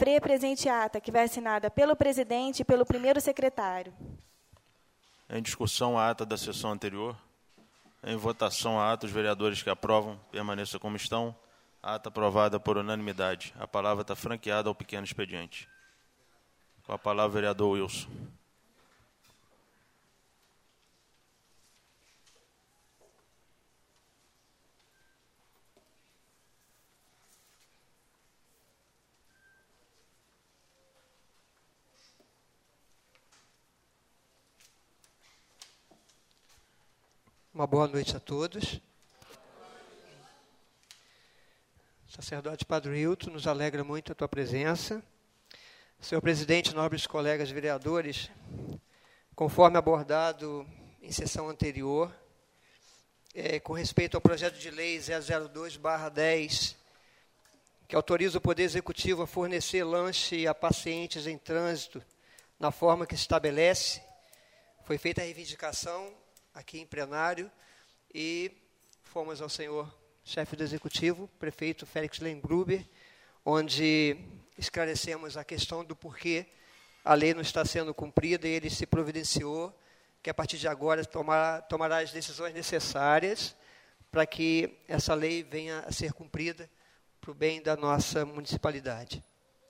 presente ata, que vai assinada pelo presidente e pelo primeiro secretário. Em discussão a ata da sessão anterior. Em votação a ata, os vereadores que aprovam permaneçam como estão. A ata aprovada por unanimidade. A palavra está franqueada ao pequeno expediente. Com a palavra, o vereador Wilson. Uma boa noite a todos. Sacerdote Padre Hilton, nos alegra muito a tua presença. Senhor presidente, nobres colegas vereadores, conforme abordado em sessão anterior, com respeito ao projeto de lei 002/10, que autoriza o Poder Executivo a fornecer lanche a pacientes em trânsito na forma que se estabelece, foi feita a reivindicação aqui em plenário, e fomos ao senhor chefe do Executivo, prefeito Félix Lengruber, onde esclarecemos a questão do porquê a lei não está sendo cumprida, e ele se providenciou que, a partir de agora, tomará as decisões necessárias para que essa lei venha a ser cumprida para o bem da nossa municipalidade.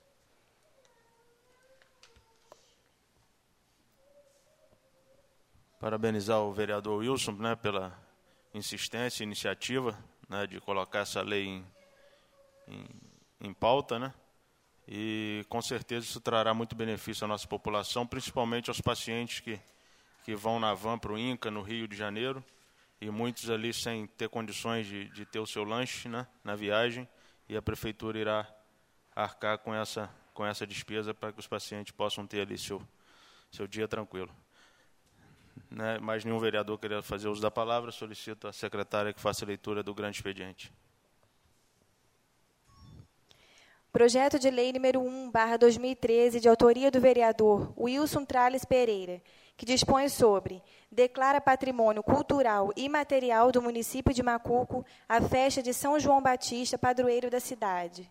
Parabenizar o vereador Wilson, né, pela insistência e iniciativa, né, de colocar essa lei em pauta, né, e com certeza isso trará muito benefício à nossa população, principalmente aos pacientes que vão na van para o INCA, no Rio de Janeiro, e muitos ali sem ter condições de ter o seu lanche, né, na viagem, e a prefeitura irá arcar com essa despesa para que os pacientes possam ter ali seu dia tranquilo. Né, mais nenhum vereador queria fazer uso da palavra, solicito à secretária que faça a leitura do grande expediente. Projeto de lei número 1/2013, de autoria do vereador Wilson Trales Pereira, que dispõe sobre: declara patrimônio cultural e imaterial do município de Macuco a festa de São João Batista, padroeiro da cidade.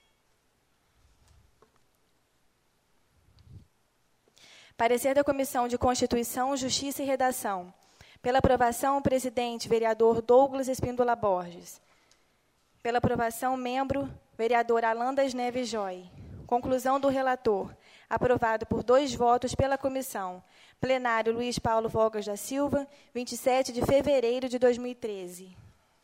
Parecer da Comissão de Constituição, Justiça e Redação. Pela aprovação, o presidente, vereador Douglas Espíndola Borges. Pela aprovação, membro, vereador Alan das Neves Joy. Conclusão do relator. Aprovado por 2 votos pela comissão. Plenário Luiz Paulo Vogas da Silva, 27 de fevereiro de 2013.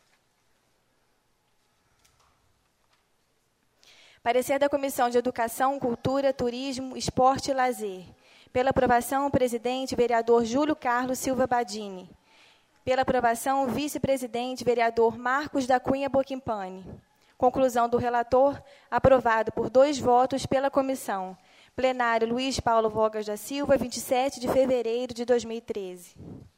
Parecer da Comissão de Educação, Cultura, Turismo, Esporte e Lazer. Pela aprovação, o presidente, vereador Júlio Carlos Silva Badini. Pela aprovação, o vice-presidente, vereador Marcos da Cunha Boquimpani. Conclusão do relator, aprovado por 2 votos pela comissão. Plenário Luiz Paulo Vogas da Silva, 27 de fevereiro de 2013.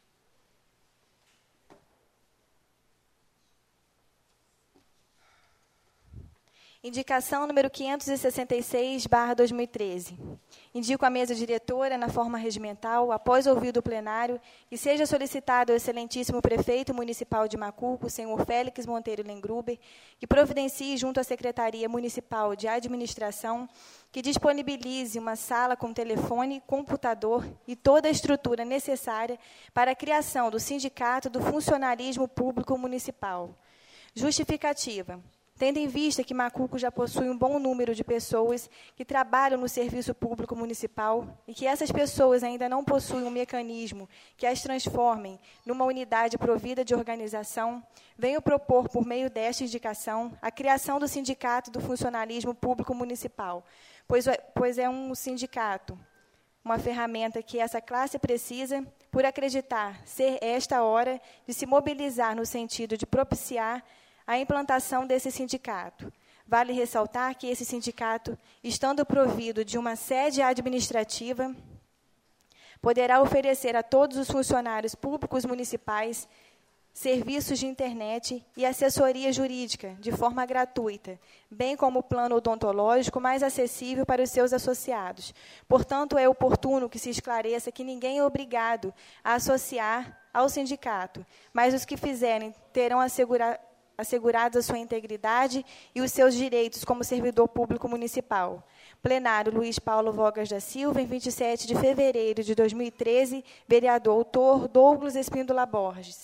Indicação número 566/2013. Indico à mesa diretora, na forma regimental, após ouvido o plenário, que seja solicitado ao excelentíssimo prefeito municipal de Macuco, senhor Félix Monteiro Lengruber, que providencie junto à Secretaria Municipal de Administração, que disponibilize uma sala com telefone, computador e toda a estrutura necessária para a criação do Sindicato do Funcionalismo Público Municipal. Justificativa. Tendo em vista que Macuco já possui um bom número de pessoas que trabalham no serviço público municipal e que essas pessoas ainda não possuem um mecanismo que as transformem numa unidade provida de organização, venho propor, por meio desta indicação, a criação do Sindicato do Funcionalismo Público Municipal, pois é um sindicato, uma ferramenta que essa classe precisa, por acreditar ser esta a hora de se mobilizar no sentido de propiciar a implantação desse sindicato. Vale ressaltar que esse sindicato, estando provido de uma sede administrativa, poderá oferecer a todos os funcionários públicos municipais serviços de internet e assessoria jurídica de forma gratuita, bem como o plano odontológico mais acessível para os seus associados. Portanto, é oportuno que se esclareça que ninguém é obrigado a associar ao sindicato, mas os que fizerem terão assegurados a sua integridade e os seus direitos como servidor público municipal. Plenário Luiz Paulo Vogas da Silva, em 27 de fevereiro de 2013, vereador autor Douglas Espíndola Borges.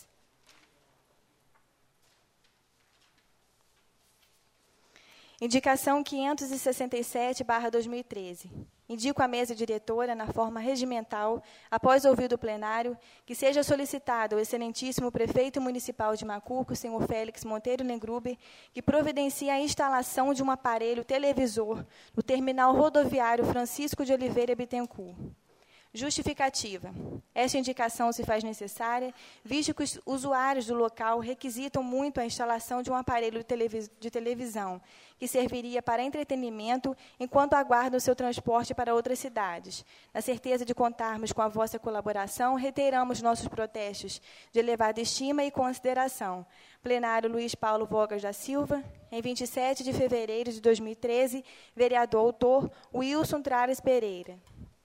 Indicação 567/2013. Indico à mesa diretora, na forma regimental, após ouvido o plenário, que seja solicitado ao excelentíssimo prefeito municipal de Macuco, senhor Félix Monteiro Lengruber, que providencie a instalação de um aparelho televisor no terminal rodoviário Francisco de Oliveira Bittencourt. Justificativa. Esta indicação se faz necessária, visto que os usuários do local requisitam muito a instalação de um aparelho de televisão, que serviria para entretenimento enquanto aguardam o seu transporte para outras cidades. Na certeza de contarmos com a vossa colaboração, reiteramos nossos protestos de elevada estima e consideração. Plenário Luiz Paulo Vogas da Silva, em 27 de fevereiro de 2013, vereador autor Wilson Trales Pereira.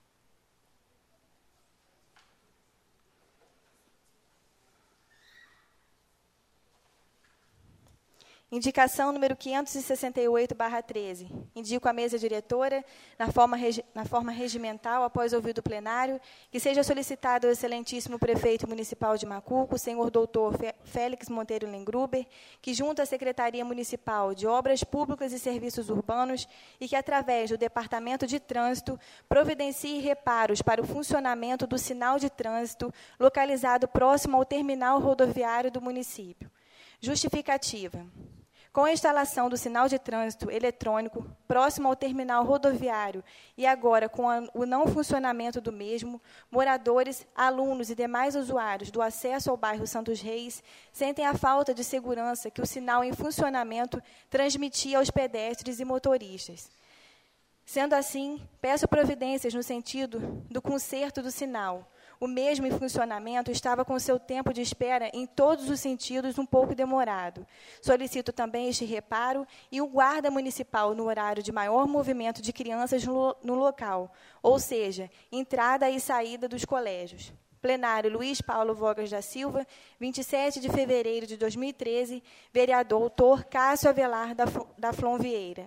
Indicação número 568/13. Indico à mesa diretora, na forma regimental, após ouvido o plenário, que seja solicitado ao excelentíssimo prefeito municipal de Macuco, senhor doutor Félix Monteiro Lengruber, que junto à Secretaria Municipal de Obras Públicas e Serviços Urbanos e que, através do Departamento de Trânsito, providencie reparos para o funcionamento do sinal de trânsito localizado próximo ao terminal rodoviário do município. Justificativa. Com a instalação do sinal de trânsito eletrônico próximo ao terminal rodoviário e agora com o não funcionamento do mesmo, moradores, alunos e demais usuários do acesso ao bairro Santos Reis sentem a falta de segurança que o sinal em funcionamento transmitia aos pedestres e motoristas. Sendo assim, peço providências no sentido do conserto do sinal. O mesmo em funcionamento estava com seu tempo de espera em todos os sentidos um pouco demorado. Solicito também este reparo e o guarda municipal no horário de maior movimento de crianças no local, ou seja, entrada e saída dos colégios. Plenário Luiz Paulo Vogas da Silva, 27 de fevereiro de 2013, vereador autor Cássio Avelar da Flon Vieira.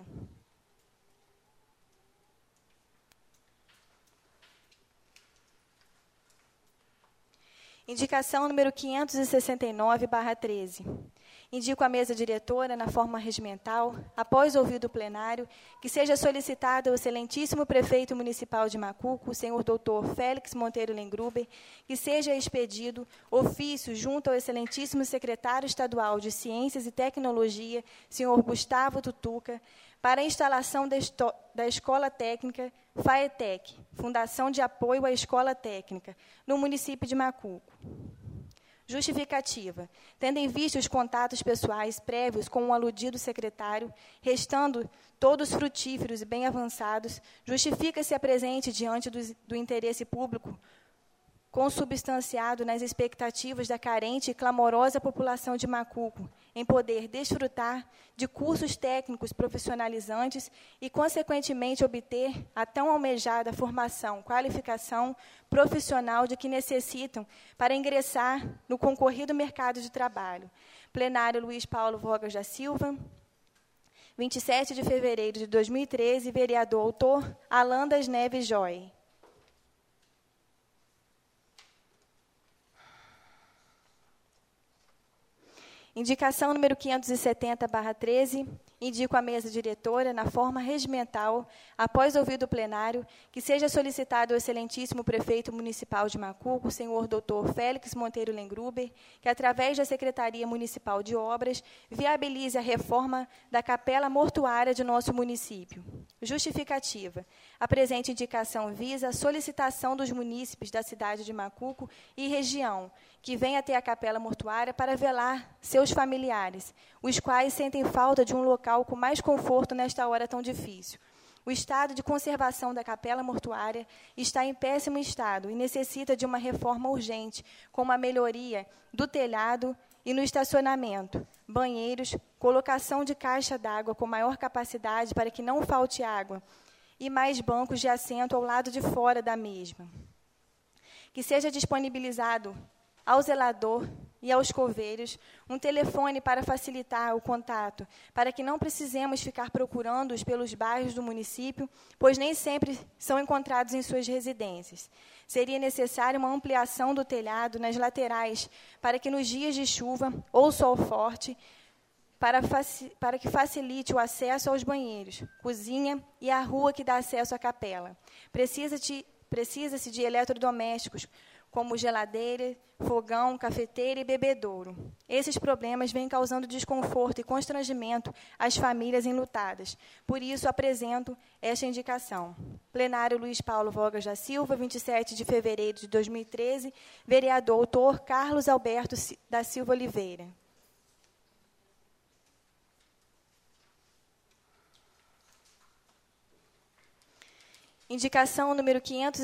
Indicação número 569/13. Indico à mesa diretora, na forma regimental, após ouvido o plenário, que seja solicitado ao excelentíssimo prefeito municipal de Macuco, senhor doutor Félix Monteiro Lengruber, que seja expedido ofício junto ao excelentíssimo secretário estadual de Ciências e Tecnologia, senhor Gustavo Tutuca, para a instalação da Escola Técnica FAETEC, Fundação de Apoio à Escola Técnica, no município de Macuco. Justificativa. Tendo em vista os contatos pessoais prévios com o aludido secretário, restando todos frutíferos e bem avançados, justifica-se a presente diante do interesse público, consubstanciado nas expectativas da carente e clamorosa população de Macuco, em poder desfrutar de cursos técnicos profissionalizantes e, consequentemente, obter a tão almejada formação, qualificação profissional de que necessitam para ingressar no concorrido mercado de trabalho. Plenário Luiz Paulo Vogas da Silva, 27 de fevereiro de 2013, vereador autor Alan das Neves Joy. Indicação número 570/13, indico à mesa diretora, na forma regimental, após ouvido o plenário, que seja solicitado ao excelentíssimo prefeito municipal de Macuco, senhor doutor Félix Monteiro Lengruber, que, através da Secretaria Municipal de Obras, viabilize a reforma da capela mortuária de nosso município. Justificativa. A presente indicação visa a solicitação dos munícipes da cidade de Macuco e região, que venha até a capela mortuária para velar seus familiares, os quais sentem falta de um local com mais conforto nesta hora tão difícil. O estado de conservação da capela mortuária está em péssimo estado e necessita de uma reforma urgente, com uma melhoria do telhado e no estacionamento, banheiros, colocação de caixa d'água com maior capacidade para que não falte água e mais bancos de assento ao lado de fora da mesma. Que seja disponibilizado ao zelador e aos coveiros um telefone para facilitar o contato, para que não precisemos ficar procurando-os pelos bairros do município, pois nem sempre são encontrados em suas residências. Seria necessária uma ampliação do telhado nas laterais, para que nos dias de chuva ou sol forte, para que facilite o acesso aos banheiros, cozinha e à rua que dá acesso à capela. Precisa-se de eletrodomésticos, como geladeira, fogão, cafeteira e bebedouro. Esses problemas vêm causando desconforto e constrangimento às famílias enlutadas. Por isso, apresento esta indicação. Plenário Luiz Paulo Vogas da Silva, 27 de fevereiro de 2013, vereador doutor Carlos Alberto da Silva Oliveira. Indicação número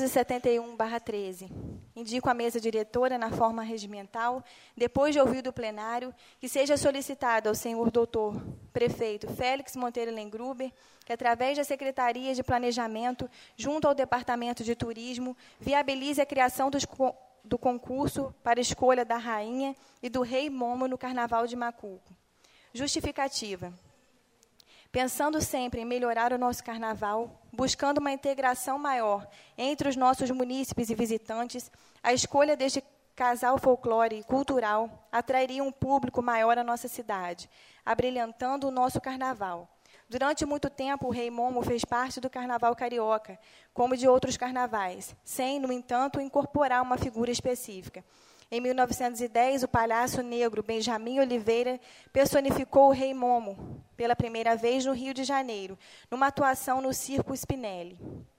571/13. Indico à mesa diretora, na forma regimental, depois de ouvido o plenário, que seja solicitado ao senhor doutor prefeito Félix Monteiro Lengruber, que, através da Secretaria de Planejamento, junto ao Departamento de Turismo, viabilize a criação do concurso para escolha da rainha e do rei Momo no Carnaval de Macuco. Justificativa. Pensando sempre em melhorar o nosso carnaval, buscando uma integração maior entre os nossos munícipes e visitantes, a escolha deste casal folclore e cultural atrairia um público maior à nossa cidade, abrilhantando o nosso carnaval. Durante muito tempo, o Rei Momo fez parte do carnaval carioca, como de outros carnavais, sem, no entanto, incorporar uma figura específica. Em 1910, o palhaço negro Benjamin Oliveira personificou o Rei Momo pela primeira vez no Rio de Janeiro, numa atuação no Circo Spinelli.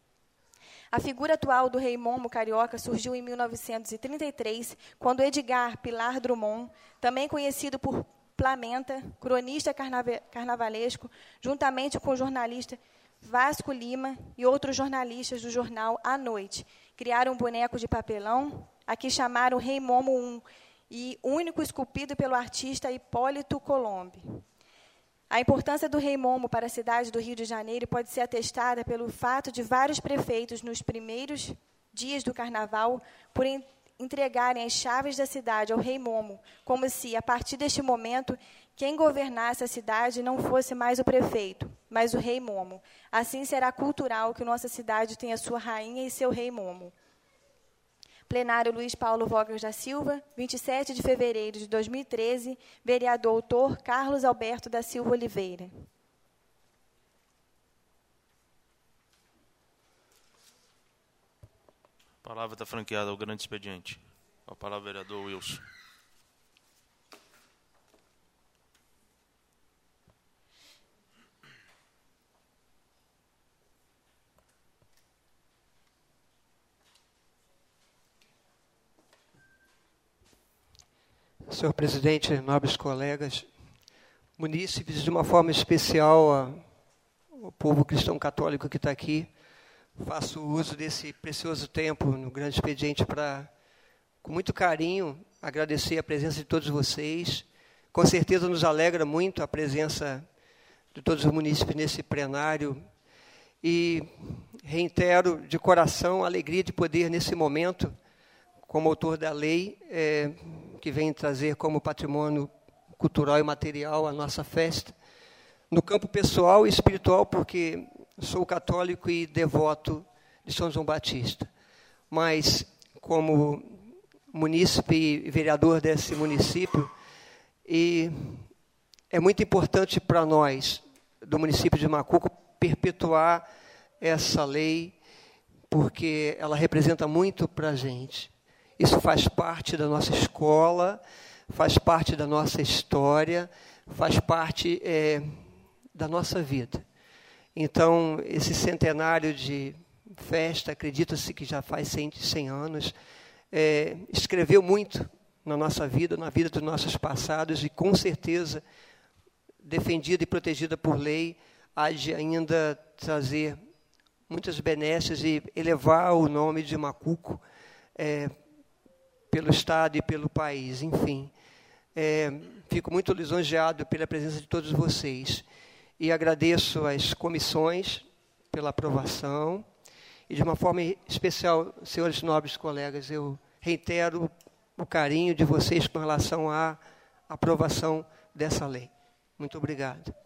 A figura atual do Rei Momo carioca surgiu em 1933, quando Edgar Pilar Drummond, também conhecido por Plamenta, cronista carnavalesco, juntamente com o jornalista Vasco Lima e outros jornalistas do jornal A Noite, criaram um boneco de papelão, a que chamaram Rei Momo I, e único esculpido pelo artista Hipólito Colombe. A importância do Rei Momo para a cidade do Rio de Janeiro pode ser atestada pelo fato de vários prefeitos, nos primeiros dias do Carnaval, por entregarem as chaves da cidade ao Rei Momo, como se, a partir deste momento, quem governasse a cidade não fosse mais o prefeito, mas o Rei Momo. Assim será cultural que nossa cidade tenha sua rainha e seu Rei Momo. Plenário Luiz Paulo Vogas da Silva, 27 de fevereiro de 2013, vereador doutor Carlos Alberto da Silva Oliveira. A palavra está franqueada ao grande expediente. A palavra, vereador Wilson. Senhor presidente, nobres colegas, munícipes, de uma forma especial ao povo cristão católico que está aqui, faço uso desse precioso tempo no grande expediente para, com muito carinho, agradecer a presença de todos vocês. Com certeza nos alegra muito a presença de todos os munícipes nesse plenário e reitero de coração a alegria de poder, nesse momento, como autor da lei, que vem trazer como patrimônio cultural e material a nossa festa, no campo pessoal e espiritual, porque sou católico e devoto de São João Batista, mas como munícipe e vereador desse município, e é muito importante para nós, do município de Macuco, perpetuar essa lei, porque ela representa muito para a gente. Isso faz parte da nossa escola, faz parte da nossa história, faz parte da nossa vida. Então, esse centenário de festa, acredita-se que já faz 100 anos, escreveu muito na nossa vida, na vida dos nossos passados, e com certeza, defendida e protegida por lei, há de ainda trazer muitas benesses e elevar o nome de Macuco pelo Estado e pelo país. Enfim, fico muito lisonjeado pela presença de todos vocês. E agradeço às comissões pela aprovação. E, de uma forma especial, senhores nobres colegas, eu reitero o carinho de vocês com relação à aprovação dessa lei. Muito obrigado.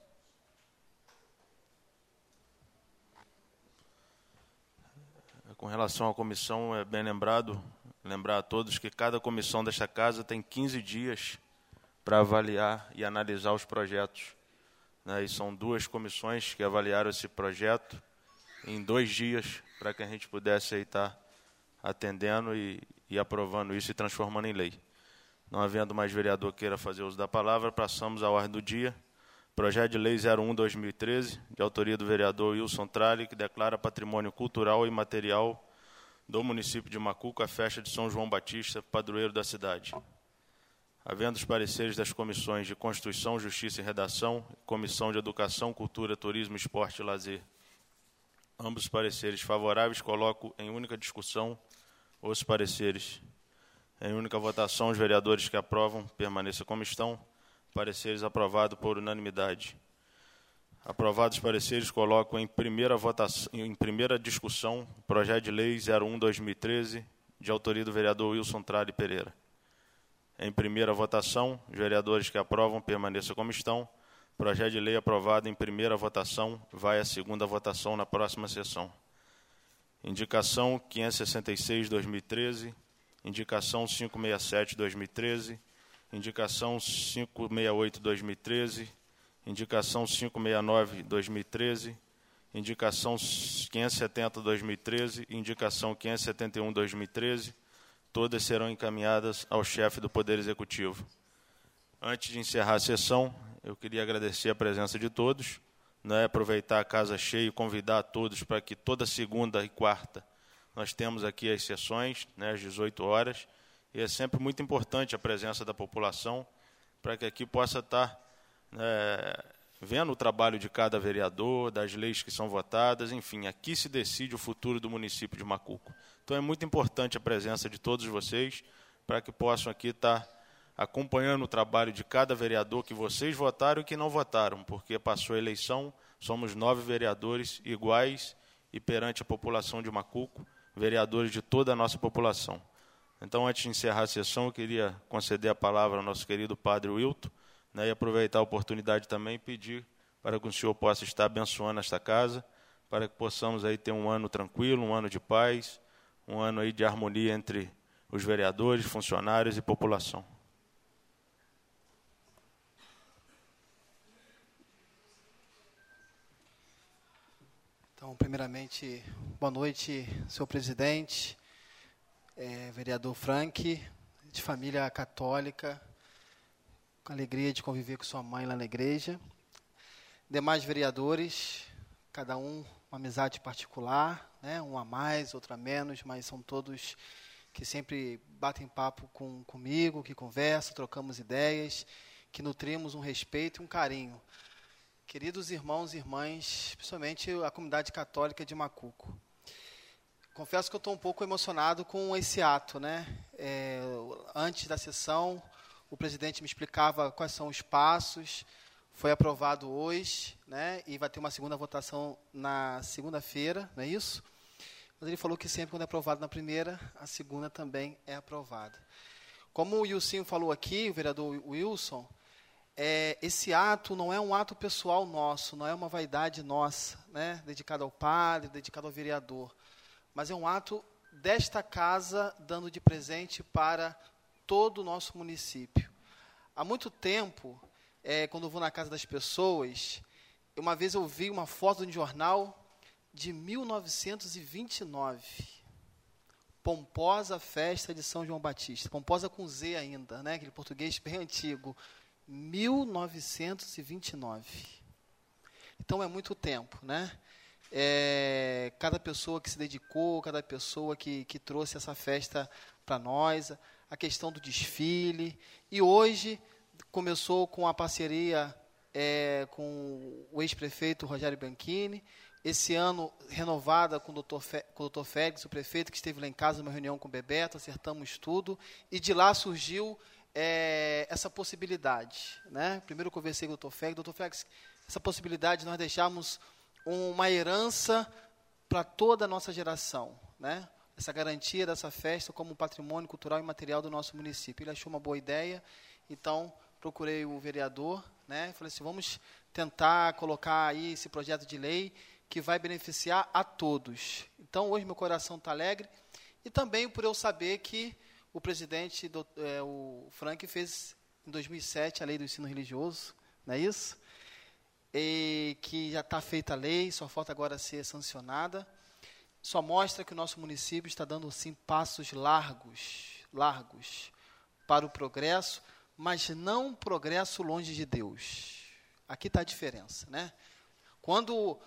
Com relação à comissão, é bem lembrar a todos que cada comissão desta casa tem 15 dias para avaliar e analisar os projetos, né? E são 2 comissões que avaliaram esse projeto em 2 dias, para que a gente pudesse aí estar atendendo e aprovando isso e transformando em lei. Não havendo mais vereador que queira fazer uso da palavra, passamos à ordem do dia. Projeto de Lei 01/2013, de autoria do vereador Wilson Tralli, que declara patrimônio cultural e material do município de Macuco a festa de São João Batista, padroeiro da cidade. Havendo os pareceres das comissões de Constituição, Justiça e Redação, Comissão de Educação, Cultura, Turismo, Esporte e Lazer, ambos os pareceres favoráveis, coloco em única discussão os pareceres. Em única votação, os vereadores que aprovam, permaneçam como estão. Pareceres aprovados por unanimidade. Aprovados os pareceres, coloco em primeira discussão o projeto de lei 01/2013, de autoria do vereador Wilson Tralli Pereira. Em primeira votação, os vereadores que aprovam permaneçam como estão. Projeto de lei aprovado em primeira votação vai à segunda votação na próxima sessão. Indicação 566/2013, indicação 567/2013, indicação 568/2013, indicação 569/2013, indicação 570/2013 e indicação 571/2013, todas serão encaminhadas ao chefe do Poder Executivo. Antes de encerrar a sessão, eu queria agradecer a presença de todos, né, aproveitar a casa cheia e convidar a todos para que toda segunda e quarta nós temos aqui as sessões, né, às 18 horas, e é sempre muito importante a presença da população para que aqui possa estar vendo o trabalho de cada vereador, das leis que são votadas, enfim, aqui se decide o futuro do município de Macuco. Então é muito importante a presença de todos vocês para que possam aqui estar acompanhando o trabalho de cada vereador que vocês votaram e que não votaram, porque passou a eleição, somos 9 vereadores iguais e perante a população de Macuco, vereadores de toda a nossa população. Então, antes de encerrar a sessão, eu queria conceder a palavra ao nosso querido Padre Wilton, né, e aproveitar a oportunidade também e pedir para que o senhor possa estar abençoando esta casa, para que possamos aí ter um ano tranquilo, um ano de paz, um ano aí de harmonia entre os vereadores, funcionários e população. Então, primeiramente, boa noite, senhor presidente, vereador Frank, de família católica, com alegria de conviver com sua mãe lá na igreja. Demais vereadores, cada um uma amizade particular, né, um a mais, outro a menos, mas são todos que sempre batem papo comigo, que conversam, trocamos ideias, que nutrimos um respeito e um carinho. Queridos irmãos e irmãs, principalmente a comunidade católica de Macuco. Confesso que eu estou um pouco emocionado com esse ato, né? Antes da sessão, o presidente me explicava quais são os passos, foi aprovado hoje, né? E vai ter uma segunda votação na segunda-feira, não é isso? Mas ele falou que sempre quando é aprovado na primeira, a segunda também é aprovada. Como o Wilson falou aqui, o vereador Wilson, esse ato não é um ato pessoal nosso, não é uma vaidade nossa, né, dedicado ao padre, dedicado ao vereador, mas é um ato desta casa dando de presente para todo o nosso município. Há muito tempo, quando eu vou na casa das pessoas, uma vez eu vi uma foto de um jornal de 1929, pomposa festa de São João Batista, pomposa com Z ainda, né, aquele português bem antigo, 1929. Então, é muito tempo, né? Cada pessoa que se dedicou, cada pessoa que trouxe essa festa para nós, a questão do desfile. E hoje começou com a parceria com o ex-prefeito Rogério Bianchini, esse ano renovada com o doutor Félix, o prefeito, que esteve lá em casa numa reunião com o Bebeto, acertamos tudo, e de lá surgiu essa possibilidade, né? Primeiro eu conversei com o doutor Félix, essa possibilidade de nós deixarmos uma herança para toda a nossa geração, né? essa garantia dessa festa como patrimônio cultural e material do nosso município. Ele achou uma boa ideia, então procurei o vereador, né, falei assim, vamos tentar colocar aí esse projeto de lei que vai beneficiar a todos. Então, hoje meu coração está alegre, e também por eu saber que o presidente, o Frank, fez em 2007 a lei do ensino religioso, não é isso? E que já está feita a lei, só falta agora ser sancionada. Só mostra que o nosso município está dando, sim, passos largos para o progresso, mas não um progresso longe de Deus. Aqui está a diferença, né? Quando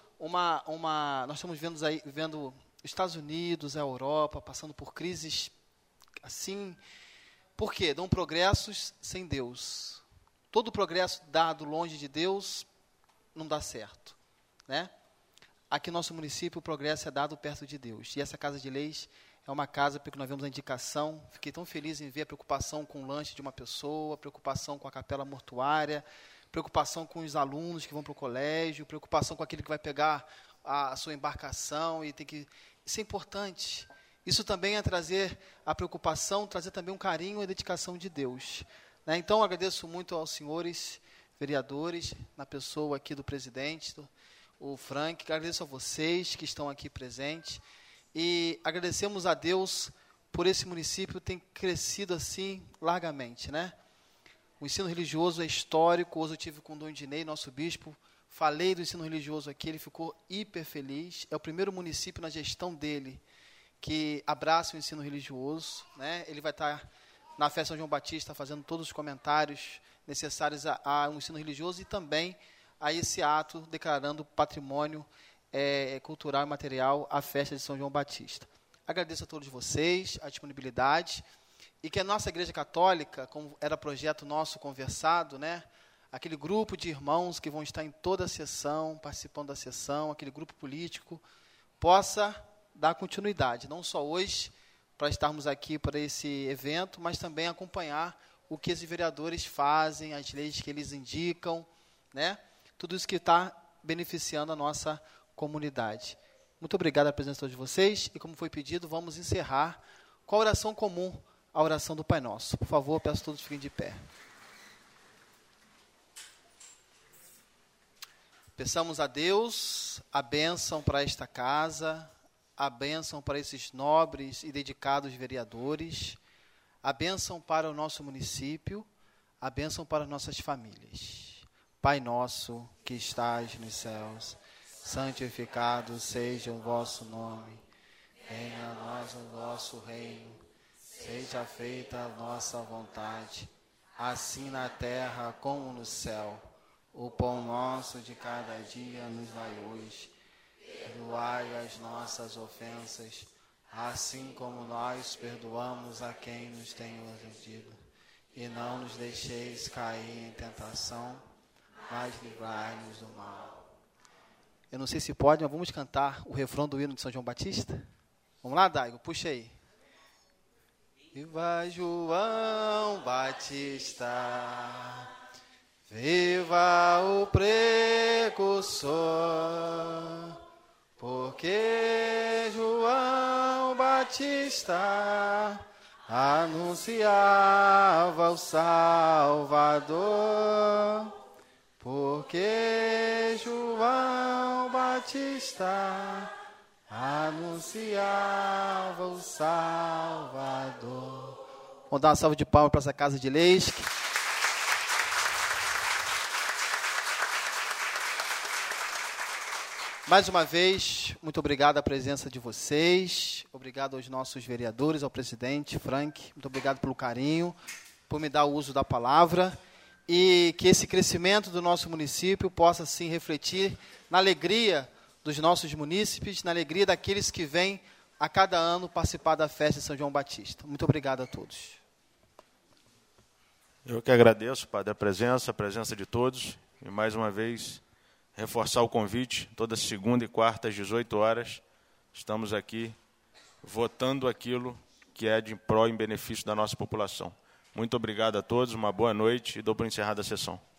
nós estamos vendo os Estados Unidos, a Europa, passando por crises assim, por quê? Dão progressos sem Deus. Todo progresso dado longe de Deus não dá certo, né? Aqui no nosso município o progresso é dado perto de Deus. E essa Casa de Leis é uma casa, porque nós vemos a indicação, fiquei tão feliz em ver a preocupação com o lanche de uma pessoa, a preocupação com a capela mortuária, preocupação com os alunos que vão para o colégio, preocupação com aquele que vai pegar a sua embarcação e tem que... Isso é importante. Isso também é trazer a preocupação, trazer também um carinho e a dedicação de Deus, né? Então, agradeço muito aos senhores vereadores, na pessoa aqui do presidente, o Frank, agradeço a vocês que estão aqui presentes, e agradecemos a Deus por esse município ter crescido assim largamente, né? O ensino religioso é histórico. Hoje eu tive com o Dom Ednei, nosso bispo, falei do ensino religioso aqui, ele ficou hiper feliz. É o primeiro município na gestão dele que abraça o ensino religioso, né? Ele vai estar na festa São João Batista fazendo todos os comentários necessários ao ensino religioso e também a esse ato declarando patrimônio cultural e material a festa de São João Batista. Agradeço a todos vocês a disponibilidade e que a nossa Igreja Católica, como era projeto nosso conversado, né, aquele grupo de irmãos que vão estar em toda a sessão, participando da sessão, aquele grupo político, possa dar continuidade, não só hoje, para estarmos aqui para esse evento, mas também acompanhar o que esses vereadores fazem, as leis que eles indicam, né? Tudo isso que está beneficiando a nossa comunidade. Muito obrigado pela presença de vocês, e como foi pedido, vamos encerrar com a oração comum, a oração do Pai Nosso. Por favor, peço que todos fiquem de pé. Peçamos a Deus a bênção para esta casa, a bênção para esses nobres e dedicados vereadores, a bênção para o nosso município, a bênção para nossas famílias. Pai nosso que estás nos céus, santificado seja o vosso nome. Venha a nós o vosso reino. Seja feita a nossa vontade, assim na terra como no céu. O pão nosso de cada dia nos dai hoje. Perdoai as nossas ofensas, assim como nós perdoamos a quem nos tem ofendido. E não nos deixeis cair em tentação, mas livrai-nos do mal. Eu não sei se pode, mas vamos cantar o refrão do hino de São João Batista? Vamos lá, Daigo, puxa aí. Viva João Batista, viva o precursor, porque João Batista anunciava o Salvador, porque João Batista anunciava o Salvador. Vamos dar uma salva de palmas para essa Casa de Leis. Mais uma vez, muito obrigado à presença de vocês, obrigado aos nossos vereadores, ao presidente Frank, muito obrigado pelo carinho, por me dar o uso da palavra, e que esse crescimento do nosso município possa, sim, refletir na alegria dos nossos munícipes, na alegria daqueles que vêm a cada ano participar da festa de São João Batista. Muito obrigado a todos. Eu que agradeço, Padre, a presença de todos, e mais uma vez reforçar o convite, toda segunda e quarta às 18 horas, estamos aqui votando aquilo que é de pró em benefício da nossa população. Muito obrigado a todos, uma boa noite e dou por encerrada a sessão.